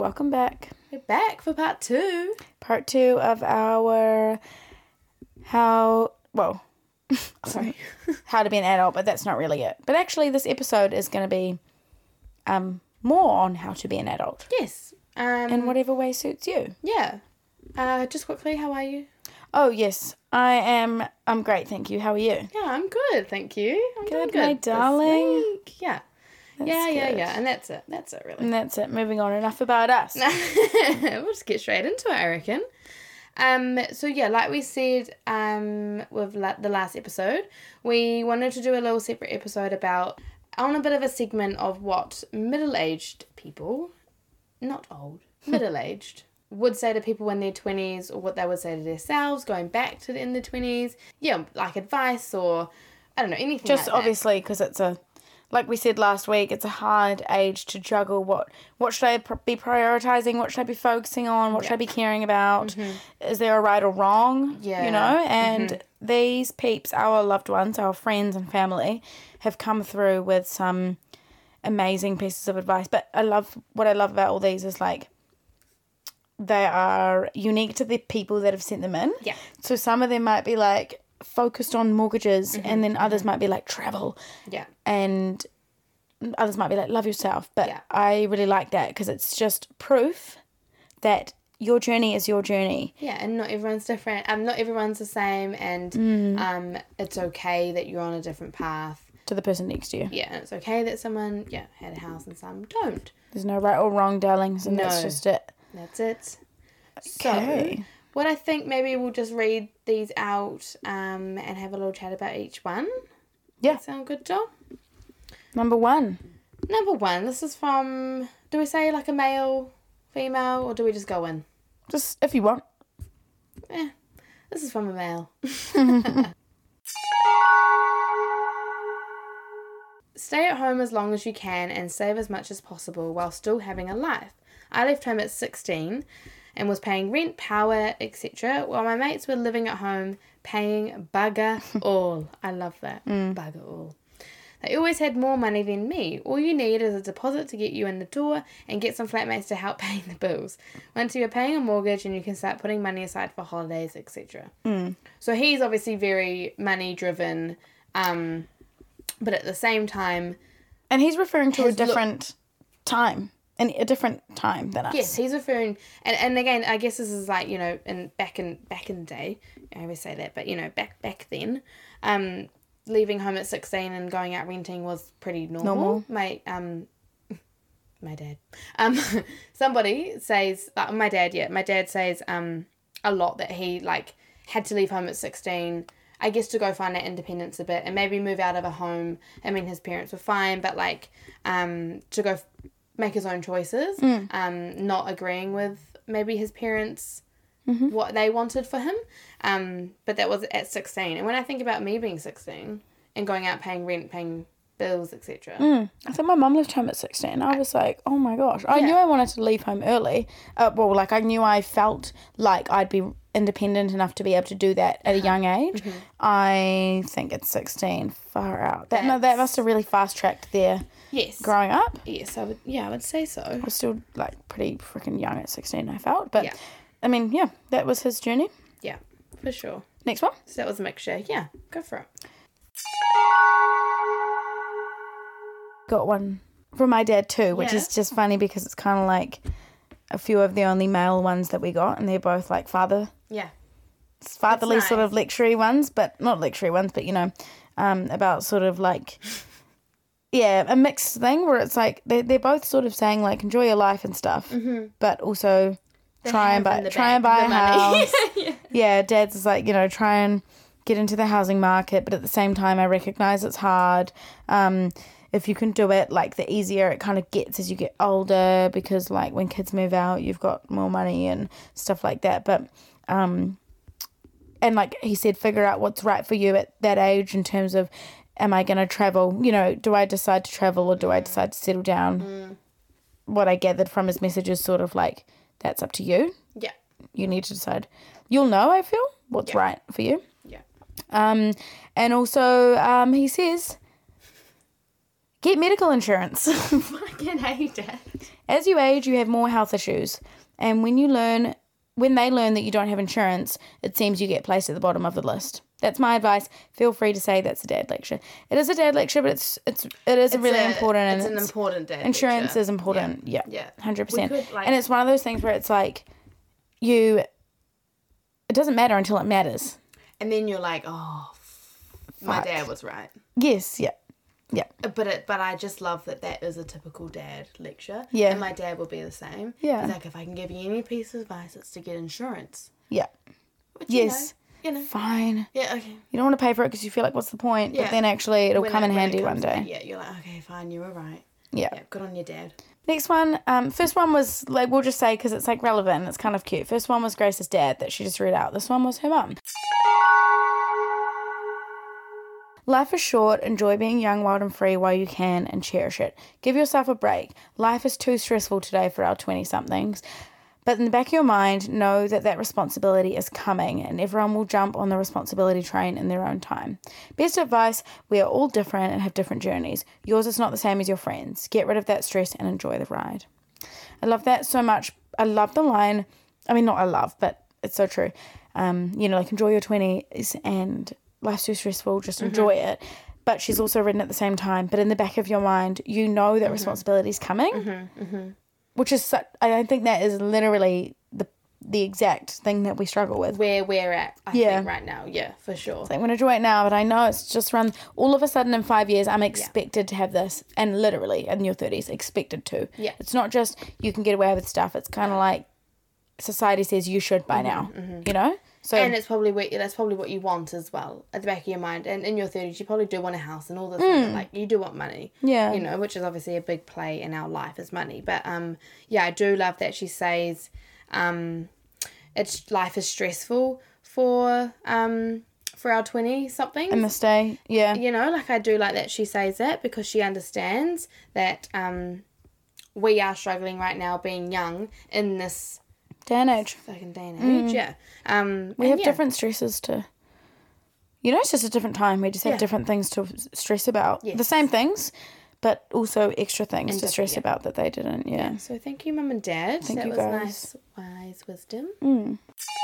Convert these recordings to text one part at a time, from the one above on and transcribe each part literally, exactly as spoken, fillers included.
welcome back. We're back for part two. Part two of our how, well, sorry, how to be an adult, but that's not really it. But actually this episode is going to be um more on how to be an adult. Yes. Um, In whatever way suits you. Yeah. Uh, just quickly, how are you? Oh, yes. I am, I'm great, thank you. How are you? Yeah, I'm good, thank you. I'm doing Good, my this darling. week. Yeah. That's yeah, yeah, good. yeah. And that's it. That's it, really. And that's it. Moving on. Enough about us. We'll just get straight into it, I reckon. Um, so yeah, like we said um, with la- the last episode, we wanted to do a little separate episode about, on a bit of a segment of what middle-aged people, not old, middle-aged, would say to people in their twenties, or what they would say to themselves going back to the, in their twenties. Yeah, like advice or, I don't know, anything Just like that. obviously because it's a, like we said last week, it's a hard age to juggle. What what should I pr- be prioritising? What should I be focusing on? What Yeah. should I be caring about? Mm-hmm. Is there a right or wrong? Yeah. You know? And Mm-hmm. these peeps, our loved ones, our friends and family, have come through with some amazing pieces of advice. But I love, what I love about all these is like, they are unique to the people that have sent them in. Yeah. So some of them might be like focused on mortgages, Mm-hmm. and then others might be like travel, Yeah. and others might be like love yourself. But Yeah. I really like that because it's just proof that your journey is your journey. Yeah, and not everyone's different. Um, not everyone's the same, and Mm. um, it's okay that you're on a different path. To the person next to you. Yeah, and it's okay that someone yeah had a house and some don't. There's no right or wrong, darlings, and that's No. just it. That's it. Okay. So, what I think maybe we'll just read these out um, and have a little chat about each one. Yeah. That sound good, Joel? Number one. Number one, this is from, do we say like a male, female, or do we just go in? Just if you want. Eh, this is from a male. Stay at home as long as you can and save as much as possible while still having a life. I left home at sixteen and was paying rent, power, et cetera, while my mates were living at home paying bugger all. I love that. Bugger all. They always had more money than me. All you need is a deposit to get you in the door and get some flatmates to help pay the bills. Once you're paying a mortgage and you can start putting money aside for holidays, et cetera. Mm. So he's obviously very money driven, um, but at the same time, And he's referring to a Has look- different time. And a different time than us. yes, he's referring, and, and again, I guess this is like, you know, in back in back in the day, I always say that, but you know, back back then, um, leaving home at sixteen and going out renting was pretty normal. Normal. My um, my dad, um, somebody says, uh, my dad, yeah, my dad says um a lot that he like had to leave home at sixteen. I guess to go find that independence a bit and maybe move out of a home. I mean, his parents were fine, but like um to go. F- make his own choices, Mm. um, not agreeing with maybe his parents, Mm-hmm. what they wanted for him. Um, but that was at sixteen. And when I think about me being sixteen and going out paying rent, paying bills, et cetera. Mm. I think my mum left home at sixteen. I was like, oh my gosh. I Yeah. knew I wanted to leave home early. Uh, well, like I knew I felt like I'd be independent enough to be able to do that at a young age. Mm-hmm. I think it's sixteen. Far out. That no, that That's- must have really fast tracked their Yes. growing up. Yes, I would, yeah, I would say so. I was still like pretty freaking young at sixteen, I felt. But Yeah. I mean, yeah, that was his journey. Yeah, for sure. Next one. So that was a mixture. Yeah, go for it. Got one from my dad too, which Yeah. is just funny because it's kind of like a few of the only male ones that we got, and they're both like father, Yeah. fatherly sort nice. of lectury ones, but not lectury ones, but you know, um, about sort of like, yeah, a mixed thing where it's like they they're both sort of saying like enjoy your life and stuff, Mm-hmm. but also try and have buy in the try and bank, buy a the money. house. Yeah. Yeah, Dad's is like, you know, try and get into the housing market, but at the same time, I recognise it's hard. Um, if you can do it, like, the easier it kind of gets as you get older, because, like, when kids move out, you've got more money and stuff like that. But, um, and like he said, figure out what's right for you at that age in terms of, am I going to travel? You know, do I decide to travel or do I decide to settle down? Mm. What I gathered from his message is sort of like, that's up to you. Yeah. You need to decide. You'll know, I feel, what's Yeah. right for you. Yeah. Um, and also, um, he says, get medical insurance. Fucking hate it. As you age, you have more health issues. And when you learn, when they learn that you don't have insurance, it seems you get placed at the bottom of the list. That's my advice. Feel free to say that's a dad lecture. It is a dad lecture, but it's it's it is It's really a- important. And it's an it's- important dad Insurance lecture. is important. Yeah, Yeah. hundred percent. We could, like- And it's one of those things where it's like, you. It doesn't matter until it matters. And then you're like, oh, my Fuck. dad was right. Yes. Yeah. Yeah. But it, but I just love that that is a typical dad lecture. Yeah. And my dad will be the same. Yeah. He's like, if I can give you any piece of advice, it's to get insurance. Yeah. Which, you Yes. know, you know. Fine. Yeah, okay. You don't want to pay for it because you feel like, what's the point? Yeah. But then actually, it'll When come it- in when it handy comes one to day. that, yeah, you're like, okay, fine, you were right. Yeah. Yeah, good on your dad. Next one, um, first one was, like, we'll just say because it's, like, relevant and it's kind of cute. First one was Grace's dad that she just read out. This one was her mum. Life is short. Enjoy being young, wild and free while you can and cherish it. Give yourself a break. Life is too stressful today for our twenty-somethings. But in the back of your mind, know that that responsibility is coming and everyone will jump on the responsibility train in their own time. Best advice, we are all different and have different journeys. Yours is not the same as your friends. Get rid of that stress and enjoy the ride. I love that so much. I love the line. I mean, not I love, but it's so true. Um, you know, like enjoy your twenties and life's too stressful, just enjoy it. But she's also written at the same time, but in the back of your mind, you know that responsibility is coming. Which is, so, I think that is literally the the exact thing that we struggle with. Where we're at, I Yeah. think, right now. Yeah, for sure. Like, I'm going to do it now, but I know it's just run. All of a sudden in five years, I'm expected to have this. And literally, in your thirties, expected to. Yeah. It's not just you can get away with stuff. It's kind of like society says you should by now, you know? So And it's probably what, that's probably what you want as well at the back of your mind. And in your thirties, you probably do want a house and all this. Other, like you do want money, Yeah. You know, which is obviously a big play in our life is money. But um, yeah, I do love that she says, um, it's life is stressful for um for our twenty something. in this day, yeah. You know, like I do like that she says that because she understands that um we are struggling right now being young in this Day and age. fucking day and age. Yeah. Um, We and have yeah. different stresses to, you know, it's just a different time. We just have Yeah. different things to stress about. Yes. The same things, but also extra things And to stress different, yeah. about that they didn't, yeah. So thank you, Mum and Dad. Thank that you, was guys. nice, wise wisdom. Mm.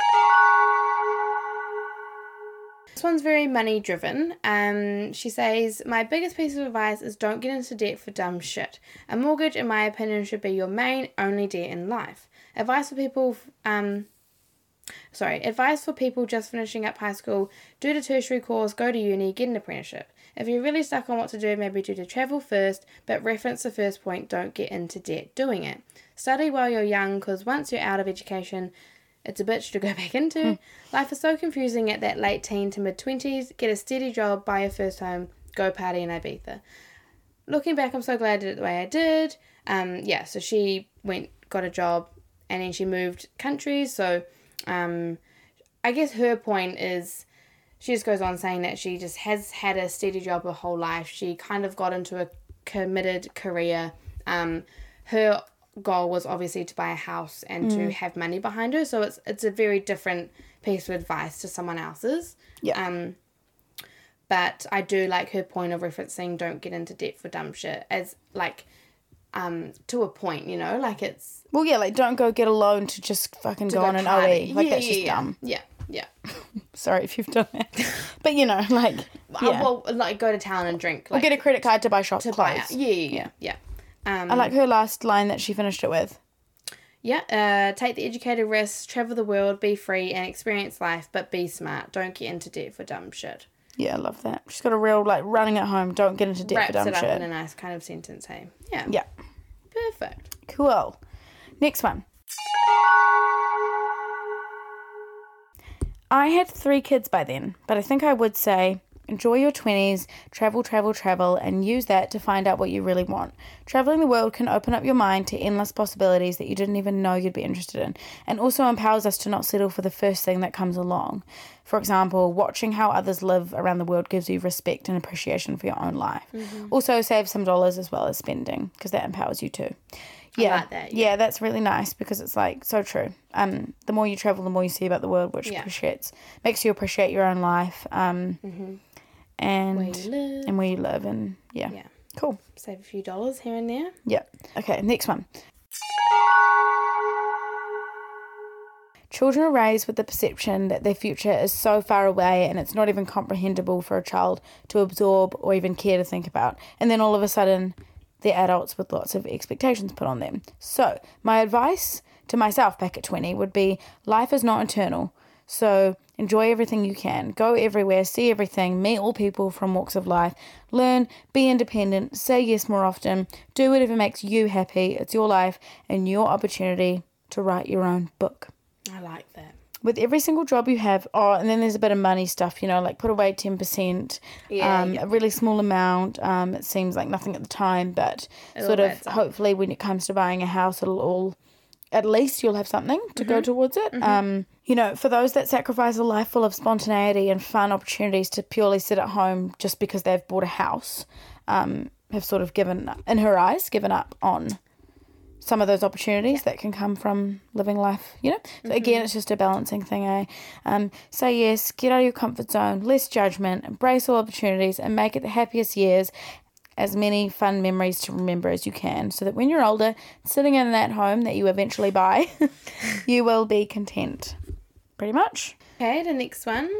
This one's very money driven. Um, she says, my biggest piece of advice is don't get into debt for dumb shit. A mortgage, in my opinion, should be your main only debt in life. Advice for people, um, sorry, advice for people just finishing up high school, do the tertiary course, go to uni, get an apprenticeship. If you're really stuck on what to do, maybe do the travel first, but reference the first point, don't get into debt doing it. Study while you're young, because once you're out of education, it's a bitch to go back into. Mm. Life is so confusing at that late teen to mid-twenties. Get a steady job, buy your first home, go party in Ibiza. Looking back, I'm so glad I did it the way I did. Um, yeah, so she went, got a job, and then she moved countries. So um, I guess her point is, she just goes on saying that she just has had a steady job her whole life. She kind of got into a committed career. Um, her goal was obviously to buy a house and mm. to have money behind her, so it's it's a very different piece of advice to someone else's. Yeah. Um, but I do like her point of referencing don't get into debt for dumb shit as like um to a point, you know, like it's Well, yeah, like don't go get a loan to just fucking to go, go on an party. O E. Like yeah, that's yeah, just yeah. dumb. Yeah, yeah. Sorry if you've done that, but you know, like yeah. Uh, well, like go to town and drink. Or Like, get a credit card to buy shop to clothes. buy out. Yeah, yeah, yeah. yeah. Um, I like her last line that she finished it with. Yeah, uh, take the educated risks, travel the world, be free, and experience life, but be smart. Don't get into debt for dumb shit. Yeah, I love that. She's got a real, like, running at home, don't get into debt Wraps for dumb it up shit. in a nice kind of sentence, hey? Yeah. Yeah. Perfect. Cool. Next one. I had three kids by then, but I think I would say enjoy your twenties, travel, travel, travel, and use that to find out what you really want. Traveling the world can open up your mind to endless possibilities that you didn't even know you'd be interested in, and also empowers us to not settle for the first thing that comes along. For example, watching how others live around the world gives you respect and appreciation for your own life. Mm-hmm. Also, save some dollars as well as spending, because that empowers you too. Yeah, I like that, yeah. yeah, that's really nice because it's like so true. Um, the more you travel, the more you see about the world, which Yeah. appreciates makes you appreciate your own life. Um, Mm-hmm. and Where you live. and where you live, and yeah, Yeah. cool. Save a few dollars here and there. Yeah. Okay, next one. Children are raised with the perception that their future is so far away and it's not even comprehensible for a child to absorb or even care to think about. And then all of a sudden, they're adults with lots of expectations put on them. So my advice to myself back at twenty would be, life is not eternal. So enjoy everything you can. Go everywhere, see everything, meet all people from walks of life, learn, be independent, say yes more often, do whatever makes you happy. It's your life and your opportunity to write your own book. I like that. With every single job you have, oh, and then there's a bit of money stuff, you know, like put away ten percent, Yeah, um, yeah. a really small amount. Um, it seems like nothing at the time, but It sort all of adds up. hopefully when it comes to buying a house, it'll all, at least you'll have something to Mm-hmm. go towards it. Um, you know, for those that sacrifice a life full of spontaneity and fun opportunities to purely sit at home just because they've bought a house, um, have sort of given, in her eyes, given up on some of those opportunities that can come from living life, you know? So again, it's just a balancing thing, eh? Um, say yes, get out of your comfort zone, less judgment, embrace all opportunities and make it the happiest years, as many fun memories to remember as you can, so that when you're older, sitting in that home that you eventually buy, you will be content. Pretty much. Okay, the next one.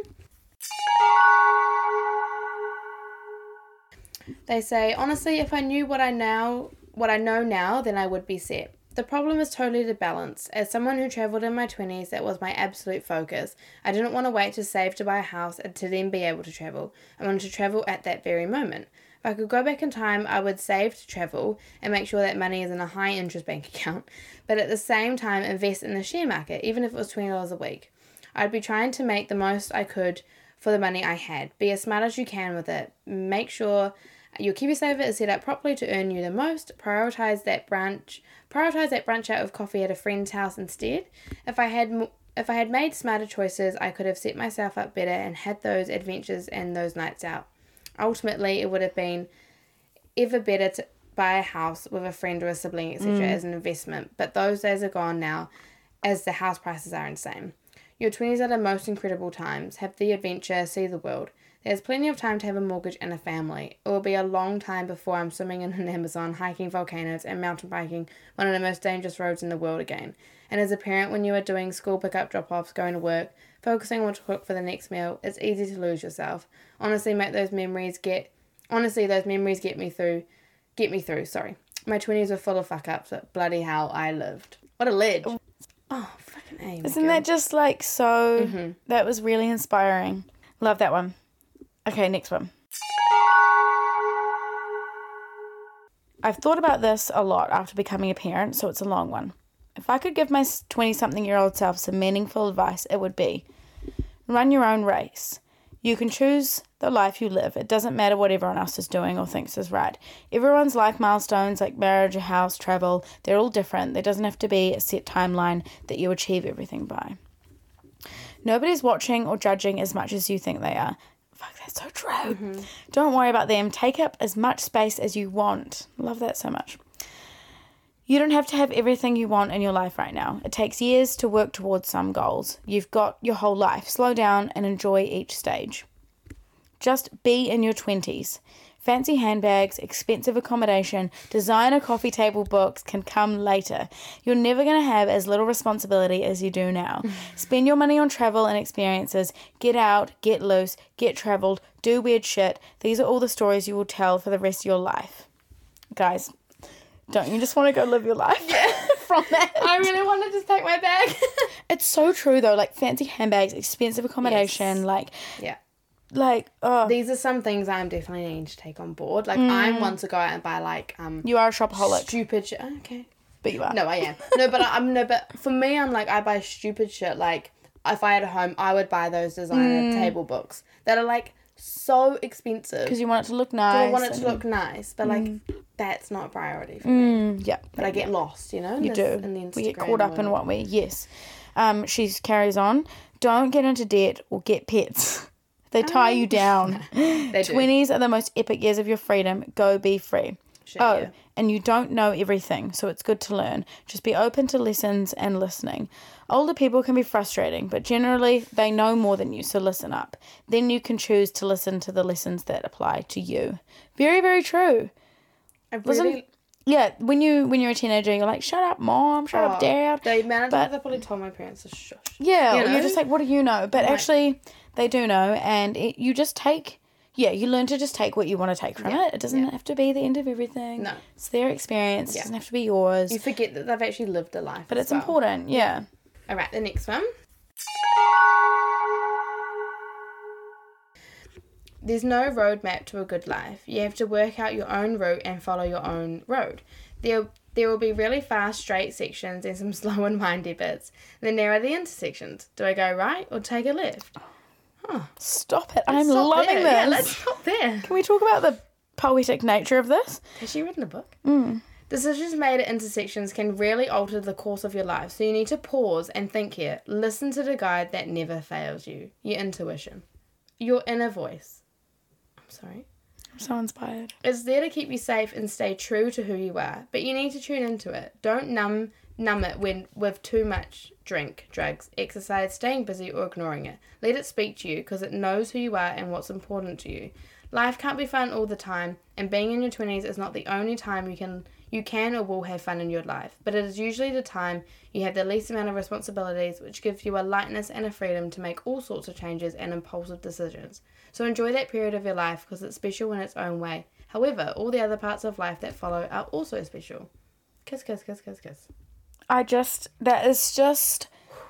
They say, honestly, if I knew what I now what I know now, then I would be set. The problem is totally the balance. As someone who travelled in my twenties, that was my absolute focus. I didn't want to wait to save to buy a house and to then be able to travel. I wanted to travel at that very moment. If I could go back in time, I would save to travel and make sure that money is in a high interest bank account, but at the same time invest in the share market, even if it was twenty dollars a week. I'd be trying to make the most I could for the money I had. Be as smart as you can with it. Make sure your KiwiSaver is set up properly to earn you the most. Prioritize that brunch. Prioritize that brunch out of coffee at a friend's house instead. If I had if I had made smarter choices, I could have set myself up better and had those adventures and those nights out. Ultimately, it would have been ever better to buy a house with a friend or a sibling, et cetera, mm. as an investment. But those days are gone now, as the house prices are insane. Your twenties are the most incredible times. Have the adventure, see the world. There's plenty of time to have a mortgage and a family. It will be a long time before I'm swimming in an Amazon, hiking volcanoes, and mountain biking one of the most dangerous roads in the world again. And as a parent, when you are doing school pickup drop-offs, going to work, focusing on what to cook for the next meal, it's easy to lose yourself. Honestly, make those memories get... Honestly, those memories get me through... Get me through, sorry. My twenties were full of fuck-ups, but bloody hell, I lived. What a ledge. Oh, fucking A. Isn't that just, like, so... Mm-hmm. That was really inspiring. Love that one. Okay, next one. I've thought about this a lot after becoming a parent, so it's a long one. If I could give my twenty-something-year-old self some meaningful advice, it would be, run your own race. You can choose the life you live. It doesn't matter what everyone else is doing or thinks is right. Everyone's life milestones, like marriage, a house, travel, they're all different. There doesn't have to be a set timeline that you achieve everything by. Nobody's watching or judging as much as you think they are. Fuck, that's so true. Mm-hmm. Don't worry about them. Take up as much space as you want. Love that so much. You don't have to have everything you want in your life right now. It takes years to work towards some goals. You've got your whole life. Slow down and enjoy each stage. Just be in your twenties. Fancy handbags, expensive accommodation, designer coffee table books can come later. You're never going to have as little responsibility as you do now. Spend your money on travel and experiences. Get out, get loose, get traveled, do weird shit. These are all the stories you will tell for the rest of your life. Guys, don't you just want to go live your life? Yeah. From that? I really want to just take my bag. It's so true though. Like fancy handbags, expensive accommodation, Yes. like... Yeah. Like, oh. These are some things I'm definitely needing to take on board. Like, mm. I'm one to go out and buy, like, um... You are a shopaholic. Stupid shit. Oh, okay. But you are. No, I am. No, but I, I'm... No, but for me, I'm like, I buy stupid shit. Like, if I had a home, I would buy those designer mm. table books that are, like, so expensive. Because you want it to look nice. I want it and... to look nice. But, like, mm. that's not a priority for mm. me. Yeah. But I get lost, you know? In you this, do. In the Instagram we get caught up world. in what we... Yes. Um, she carries on. Don't get into debt or get pets. They tie you down. They do. twenties are the most epic years of your freedom. Go be free. Shit, oh, yeah. And you don't know everything, so it's good to learn. Just be open to lessons and listening. Older people can be frustrating, but generally they know more than you, so listen up. Then you can choose to listen to the lessons that apply to you. Very, very true. I really... Listen, yeah, when you when you're a teenager, you're like, shut up, mom, shut Oh, up, dad. The amount of But- times I probably told my parents to shush. Yeah, You or know? you're just like, what do you know? But Like- actually, they do know, and it, you just take, yeah, you learn to just take what you want to take from Yeah, it. It doesn't yeah. have to be the end of everything. No. It's their experience. Yeah. It doesn't have to be yours. You forget that they've actually lived a life. but as it's well. important, yeah. All right, the next one. There's no roadmap to a good life. You have to work out your own route and follow your own road. There, there will be really fast straight sections and some slow and windy bits. Then there are the intersections. Do I go right or take a left? Stop it. I'm Stop loving there. this. Yeah, let's stop there. Can we talk about the poetic nature of this? Has she written a book? Mm. Decisions made at intersections can really alter the course of your life, so you need to pause and think here. Listen to the guide that never fails you, your intuition, your inner voice. I'm sorry. I'm so inspired. It's there to keep you safe and stay true to who you are, but you need to tune into it. Don't numb numb it when with too much drink, drugs, exercise, staying busy, or ignoring it. Let it speak to you because it knows who you are and what's important to you. Life can't be fun all the time, and being in your twenties is not the only time you can you can or will have fun in your life, but it is usually the time you have the least amount of responsibilities, which gives you a lightness and a freedom to make all sorts of changes and impulsive decisions. So enjoy that period of your life because it's special in its own way. However, all the other parts of life that follow are also special. Kiss, kiss, kiss, kiss, kiss. I just, that is just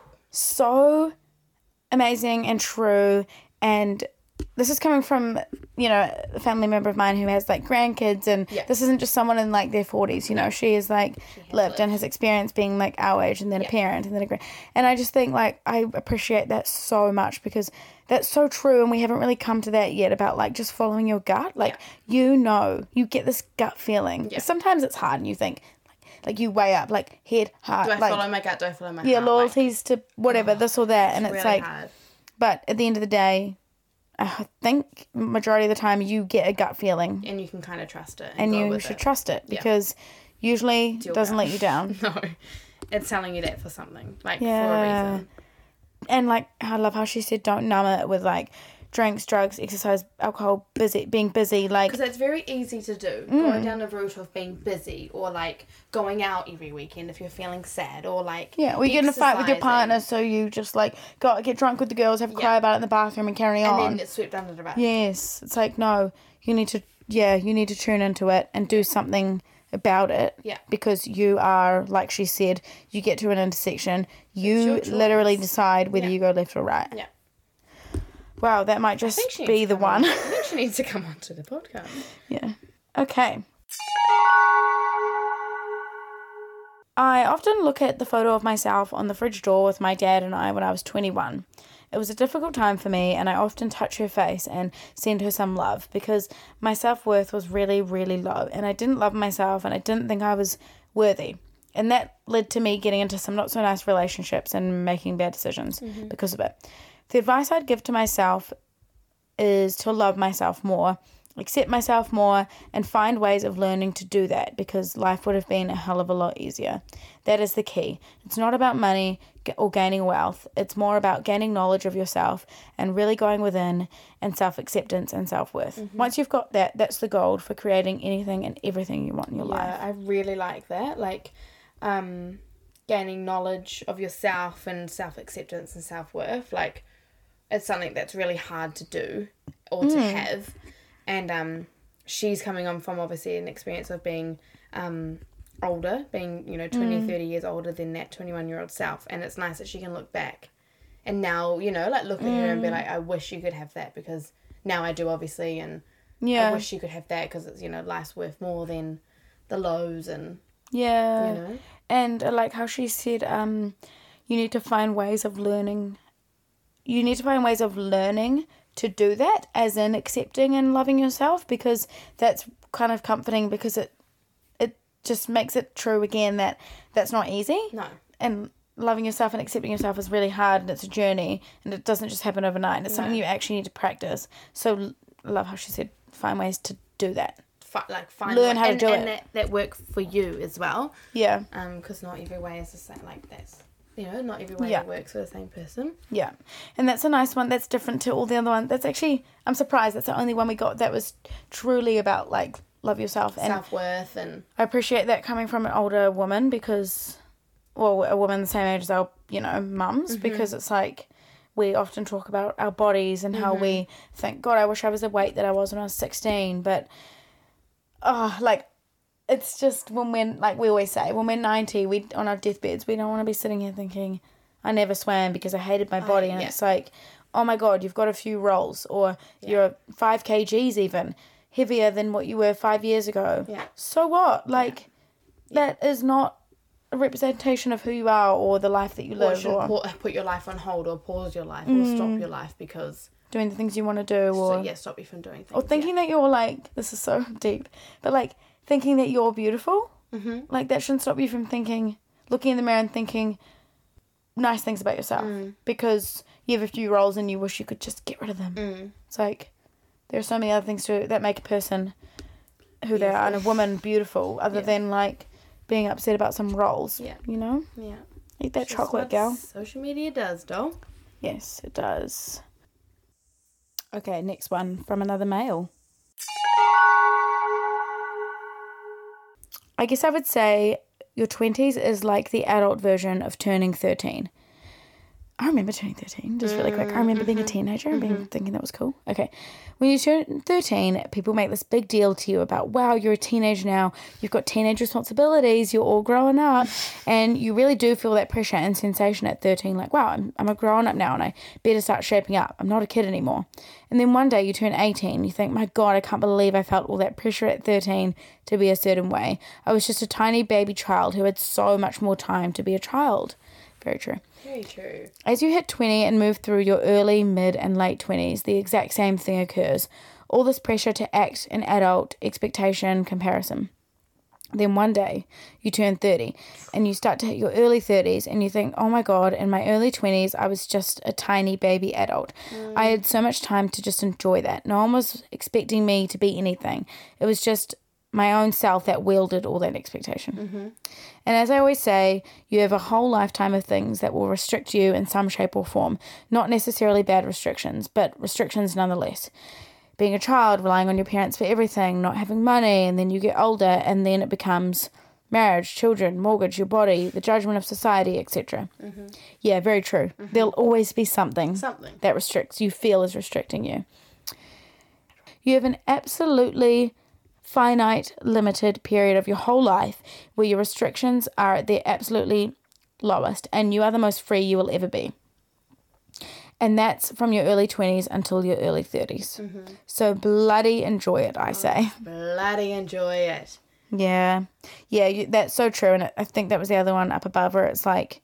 so amazing and true. And this is coming from, you know, a family member of mine who has like grandkids, and Yeah. this isn't just someone in like their forties, you know, she is like has lived and has experienced being like our age and then Yeah. a parent and then a grand. And I just think like I appreciate that so much because that's so true, and we haven't really come to that yet about like just following your gut. Like, you know, you get this gut feeling. Yeah. Sometimes it's hard and you think, like you weigh up like head, heart, Do I like follow my gut? Do I follow my yeah, heart? loyalties to whatever, this or that, and Like, it's really like, hard. but at the end of the day, I think majority of the time you get a gut feeling, And you can kind of trust it. And, and go you with should it. trust it Yeah. because usually it your doesn't gut. let you down. No, it's telling you that for something, like for a Yeah. reason. And like, I love how she said, don't numb it with like drinks, drugs, exercise, alcohol, busy, being busy. Like, Because it's very easy to do, Mm. going down the route of being busy or like going out every weekend if you're feeling sad or like yeah, or you get in a fight with your exercising. partner, so you just like go get drunk with the girls, have a cry Yeah. about it in the bathroom, and carry and on. then it's swept under the rug. Yes, it's like, no, you need to, yeah, you need to tune into it and do something about it. Yeah. Because you are, like she said, you get to an intersection, you your choice. literally decide whether Yeah. you go left or right. Yeah. Wow, that might I just think she be needs to the come on- one. I think she needs to come onto the podcast. Yeah. Okay. I often look at the photo of myself on the fridge door with my dad and I when I was twenty-one. It was a difficult time for me, and I often touch her face and send her some love because my self-worth was really, really low, and I didn't love myself and I didn't think I was worthy. And that led to me getting into some not so nice relationships and making bad decisions because of it. The advice I'd give to myself is to love myself more, accept myself more, and find ways of learning to do that because life would have been a hell of a lot easier. That is the key. It's not about money or gaining wealth. It's more about gaining knowledge of yourself and really going within and self-acceptance and self-worth. Mm-hmm. Once you've got that, that's the gold for creating anything and everything you want in your Yeah, life. I really like that. Like, um, gaining knowledge of yourself and self-acceptance and self-worth. Like, it's something that's really hard to do or to Mm. have. And um, she's coming on from obviously an experience of being um, older, being, you know, twenty, Mm. thirty years older than that twenty-one-year-old self. And it's nice that she can look back and now, you know, like look at her and be Mm. like, I wish you could have that because now I do, obviously. And Yeah. I wish you could have that because it's, you know, life's worth more than the lows and, Yeah. you know. And I like how she said, um, you need to find ways of learning. You need to find ways of learning to do that, as in accepting and loving yourself, because that's kind of comforting because it it just makes it true again that that's not easy. No. And loving yourself and accepting yourself is really hard, and it's a journey, and it doesn't just happen overnight. It's something No. you actually need to practice. So I love how she said, find ways to do that. Fi- like find Learn what- how to and, do and it. that, that work for you as well. Yeah. Um, because not every way is the same. Like that's, you know, not every way Yeah. works for the same person. Yeah, and that's a nice one. That's different to all the other ones. That's actually, I'm surprised that's the only one we got that was truly about like love yourself. And self-worth. And I appreciate that coming from an older woman because, well, a woman the same age as our, you know, mums, mm-hmm. because it's like we often talk about our bodies and mm-hmm. how we think, God, I wish I was the weight that I was when I was sixteen. But, oh, like, it's just when we're, like we always say, when we're ninety, we on our deathbeds, we don't want to be sitting here thinking, I never swam because I hated my body. Uh, and yeah. it's like, oh my God, you've got a few rolls, or yeah. you're five kilograms even heavier than what you were five years ago. Yeah. So what? Like, yeah. that is not a representation of who you are or the life that you live. Or, or put your life on hold, or pause your life, mm, or stop your life because... doing the things you want to do, or... So, yeah, stop you from doing things. Or thinking yeah. that you're, like, this is so deep, but, like, thinking that you're beautiful. Mm-hmm. Like, that shouldn't stop you from thinking, looking in the mirror and thinking nice things about yourself. Mm. Because you have a few roles and you wish you could just get rid of them. Mm. It's like, there are so many other things to that make a person who they are, and a woman beautiful, other yeah. than, like, being upset about some roles. Yeah. You know? Yeah. Eat that Just chocolate, gal. Social media does, doll. Yes, it does. Okay, next one from another male. I guess I would say your twenties is like the adult version of turning thirteen. I remember turning thirteen, just really quick. I remember being a teenager and being, thinking that was cool. Okay. When you turn thirteen, people make this big deal to you about, wow, you're a teenager now. You've got teenage responsibilities. You're all growing up. And you really do feel that pressure and sensation at thirteen. Like, wow, I'm, I'm a grown up now and I better start shaping up. I'm not a kid anymore. And then one day you turn eighteen. You think, my God, I can't believe I felt all that pressure at thirteen to be a certain way. I was just a tiny baby child who had so much more time to be a child. Very true. Very true. As you hit twenty and move through your early, mid and late twenties, the exact same thing occurs. All this pressure to act an adult, expectation, comparison. Then one day you turn thirty and you start to hit your early thirties and you think, oh my God, in my early twenties I was just a tiny baby adult. Mm. I had so much time to just enjoy that. No one was expecting me to be anything. It was just my own self that wielded all that expectation. Mm-hmm. And as I always say, you have a whole lifetime of things that will restrict you in some shape or form. Not necessarily bad restrictions, but restrictions nonetheless. Being a child, relying on your parents for everything, not having money, and then you get older and then it becomes marriage, children, mortgage, your body, the judgment of society, et cetera. Mm-hmm. Yeah, very true. Mm-hmm. There'll always be something, something that restricts, you feel is restricting you. You have an absolutely finite, limited period of your whole life where your restrictions are at their absolutely lowest and you are the most free you will ever be. And that's from your early twenties until your early thirties. Mm-hmm. So bloody enjoy it, I oh, say. Bloody enjoy it. Yeah. Yeah, you, that's so true. And I think that was the other one up above where it's like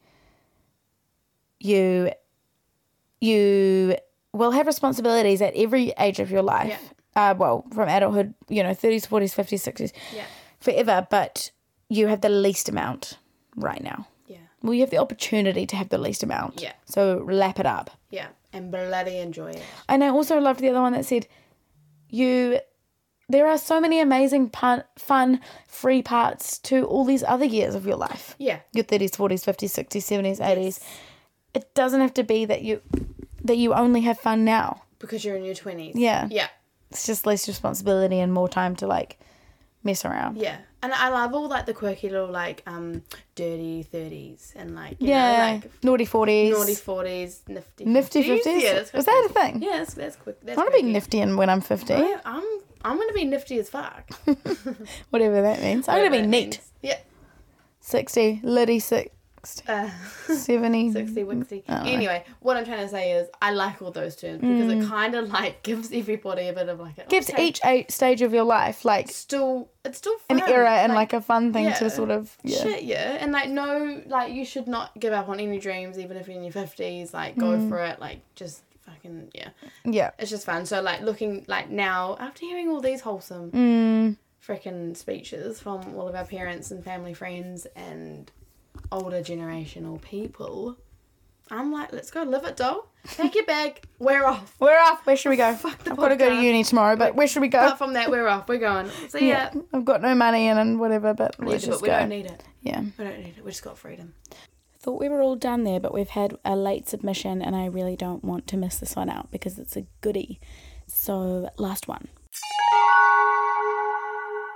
you, you will have responsibilities at every age of your life. Yeah. Uh, well, from adulthood, you know, thirties, forties, fifties, sixties, yeah, forever, but you have the least amount right now. Yeah. Well, you have the opportunity to have the least amount. Yeah. So lap it up. Yeah, and bloody enjoy it. And I also loved the other one that said, you, there are so many amazing, pun, fun, free parts to all these other years of your life. Yeah. Your thirties, forties, fifties, sixties, seventies, eighties. Yes. It doesn't have to be that you, that you only have fun now. Because you're in your twenties. Yeah. Yeah. It's just less responsibility and more time to, like, mess around. Yeah. And I love all, like, the quirky little, like, um, dirty thirties and, like, you yeah. know, like... Naughty forties. Naughty forties, nifty fifties. Nifty fifties? Yeah, that's Was that a thing? Yeah, that's, that's quick. That's I want to be nifty and when I'm fifty. I, I'm I'm going to be nifty as fuck. Whatever that means. I'm going to be neat. Means. Yeah. sixty. Liddy six. Uh, seventy. sixty, wixty. Anyway, what I'm trying to say is I like all those terms because mm. it kind of like gives everybody a bit of like... A, gives okay. each age, stage of your life like... Still, it's still fun. An era and like, like a fun thing yeah, to sort of... Yeah. Shit, yeah. And like, no, like you should not give up on any dreams even if you're in your fifties. Like, go mm. for it. Like, just fucking, yeah. Yeah. It's just fun. So like looking like now, after hearing all these wholesome mm. freaking speeches from all of our parents and family friends and... older generational people, I'm like, let's go live it, doll. Pack your bag. We're off. We're off. Where should we go? Fuck the I've got to go to uni tomorrow, but where should we go? Apart from that, we're off. We're going. See ya. Yeah, I've got no money and, and whatever, but yeah, let's but just we go. don't need it. Yeah. We don't need it. We just got freedom. Thought we were all done there, but we've had a late submission and I really don't want to miss this one out because it's a goodie. So, last one.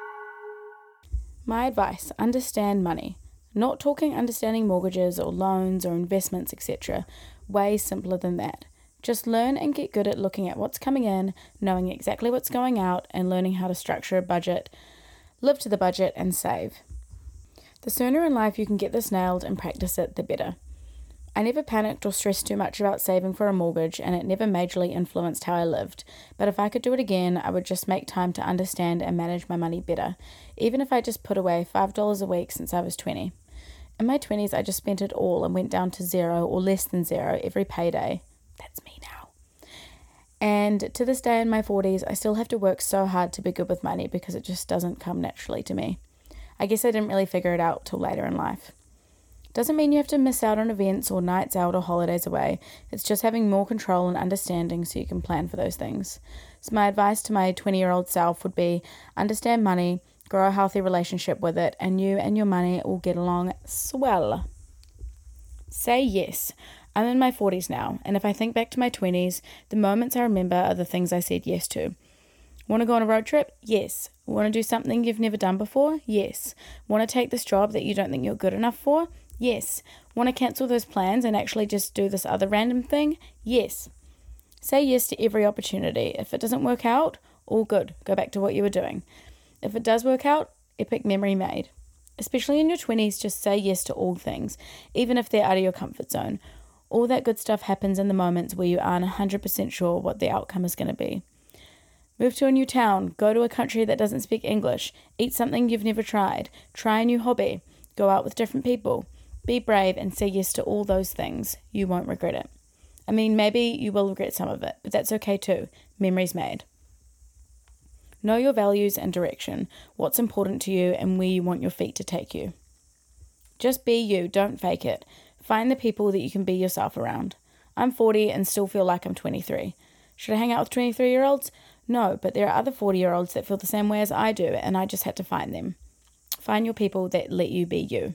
My advice, understand money. Not talking understanding mortgages or loans or investments, et cetera. Way simpler than that. Just learn and get good at looking at what's coming in, knowing exactly what's going out, and learning how to structure a budget, live to the budget, and save. The sooner in life you can get this nailed and practice it, the better. I never panicked or stressed too much about saving for a mortgage, and it never majorly influenced how I lived. But if I could do it again, I would just make time to understand and manage my money better, even if I just put away five dollars a week since I was twenty. In my twenties, I just spent it all and went down to zero or less than zero every payday. That's me now. And to this day in my forties, I still have to work so hard to be good with money because it just doesn't come naturally to me. I guess I didn't really figure it out till later in life. Doesn't mean you have to miss out on events or nights out or holidays away. It's just having more control and understanding so you can plan for those things. So my advice to my twenty-year-old self would be understand money, grow a healthy relationship with it, and you and your money will get along swell. Say yes. I'm in my forties now, and if I think back to my twenties, the moments I remember are the things I said yes to. Want to go on a road trip? Yes. Want to do something you've never done before? Yes. Want to take this job that you don't think you're good enough for? Yes. Want to cancel those plans and actually just do this other random thing? Yes. Say yes to every opportunity. If it doesn't work out, all good. Go back to what you were doing. If it does work out, epic memory made. Especially in your twenties, just say yes to all things, even if they're out of your comfort zone. All that good stuff happens in the moments where you aren't one hundred percent sure what the outcome is going to be. Move to a new town, go to a country that doesn't speak English, eat something you've never tried, try a new hobby, go out with different people, be brave and say yes to all those things. You won't regret it. I mean, maybe you will regret some of it, but that's okay too. Memories made. Know your values and direction, what's important to you and where you want your feet to take you. Just be you, don't fake it. Find the people that you can be yourself around. I'm forty and still feel like I'm twenty-three. Should I hang out with twenty-three-year-olds? No, but there are other forty-year-olds that feel the same way as I do, and I just had to find them. Find your people that let you be you.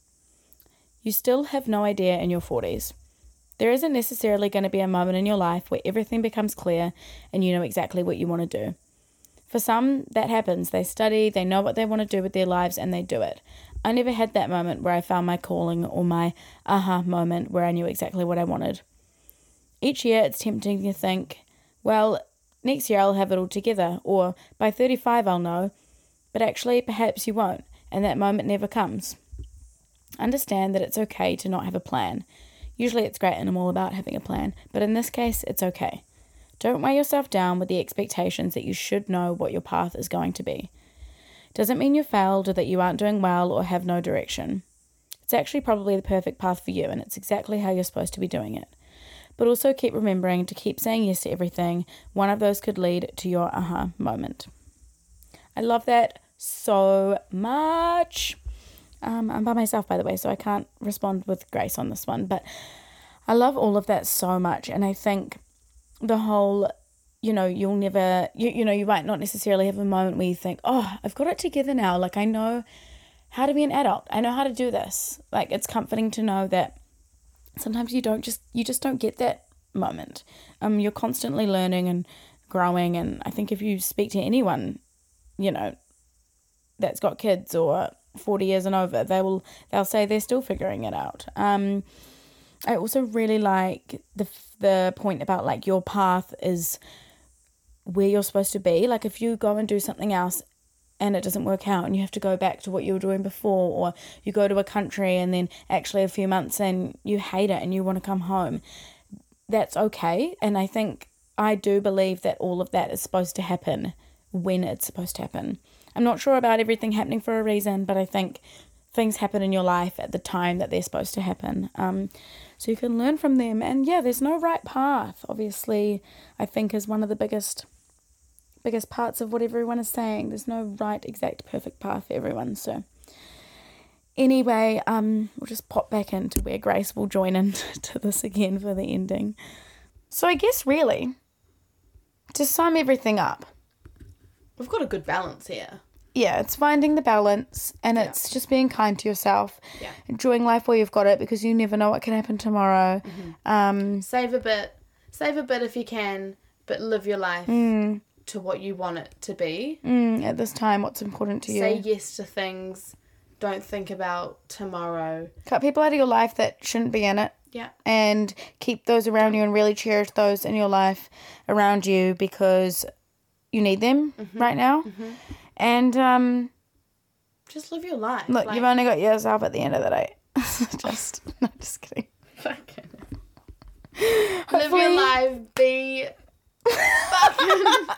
You still have no idea in your forties. There isn't necessarily going to be a moment in your life where everything becomes clear and you know exactly what you want to do. For some, that happens. They study, they know what they want to do with their lives, and they do it. I never had that moment where I found my calling or my aha moment where I knew exactly what I wanted. Each year it's tempting to think, well, next year I'll have it all together, or by thirty-five I'll know, but actually perhaps you won't, and that moment never comes. Understand that it's okay to not have a plan. Usually it's great and I'm all about having a plan, but in this case it's okay. Don't weigh yourself down with the expectations that you should know what your path is going to be. Doesn't mean you failed or that you aren't doing well or have no direction. It's actually probably the perfect path for you, and it's exactly how you're supposed to be doing it. But also keep remembering to keep saying yes to everything. One of those could lead to your aha moment. I love that so much. Um, I'm by myself, by the way, so I can't respond with grace on this one. But I love all of that so much. And I think the whole, you know, you'll never, you, you know, you might not necessarily have a moment where you think, oh, I've got it together now. Like, I know how to be an adult. I know how to do this. Like, it's comforting to know that sometimes you don't just, you just don't get that moment. Um, you're constantly learning and growing. And I think if you speak to anyone, you know, that's got kids or forty years and over, they will, they'll say they're still figuring it out. Um, I also really like the the point about like your path is where you're supposed to be. Like if you go and do something else and it doesn't work out and you have to go back to what you were doing before, or you go to a country and then actually a few months and you hate it and you want to come home, that's okay. And I think I do believe that all of that is supposed to happen when it's supposed to happen. I'm not sure about everything happening for a reason, but I think things happen in your life at the time that they're supposed to happen. Um, so you can learn from them. And yeah, there's no right path, obviously, I think is one of the biggest biggest parts of what everyone is saying. There's no right, exact, perfect path for everyone. So anyway, um, we'll just pop back into where Grace will join into this again for the ending. So I guess really, to sum everything up, we've got a good balance here. Yeah, it's finding the balance, and it's yeah. just being kind to yourself, yeah. enjoying life while you've got it, because you never know what can happen tomorrow. Mm-hmm. Um, save a bit, save a bit if you can, but live your life. Mm, to what you want it to be. Mm, at this time, what's important to you. Say yes to things. Don't think about tomorrow. Cut people out of your life that shouldn't be in it. Yeah. And keep those around you and really cherish those in your life around you because you need them mm-hmm. right now. Mm-hmm. And um, just live your life. Look, like, you've only got yourself at the end of the day. just, no, just kidding. Live your life. Be fucking...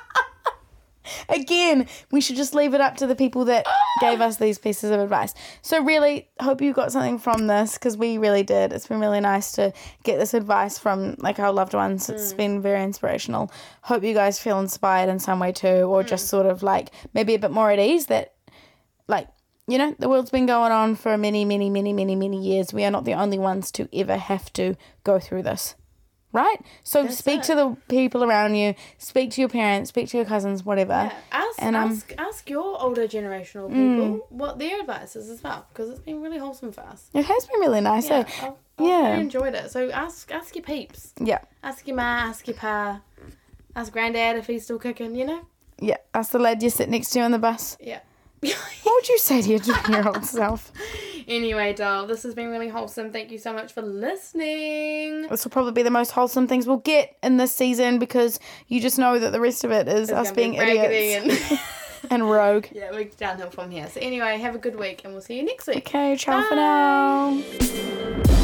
Again, we should just leave it up to the people that gave us these pieces of advice. So really, hope you got something from this because we really did. It's been really nice to get this advice from like our loved ones. It's mm. been very inspirational. Hope you guys feel inspired in some way too, or mm. just sort of like maybe a bit more at ease that like, you know, the world's been going on for many, many, many, many, many years. We are not the only ones to ever have to go through this. Right? So That's speak it. to the people around you, speak to your parents, speak to your cousins, whatever. Yeah. Ask, and, um, ask, ask your older generational people mm. what their advice is as well, because it's been really wholesome for us. It has been really nice. Yeah, so, I've, I've yeah. really enjoyed it. So ask ask your peeps. Yeah. Ask your ma, ask your pa, ask granddad if he's still cooking, you know? Yeah. Ask the lad you sit next to on the bus. Yeah. What would you say to your twenty-year-old self? Anyway, doll, this has been really wholesome. Thank you so much for listening. This will probably be the most wholesome things we'll get in this season because you just know that the rest of it is it's us being be idiots and... and rogue. Yeah, we're downhill from here. So anyway, have a good week and we'll see you next week. Okay, ciao Bye. for now.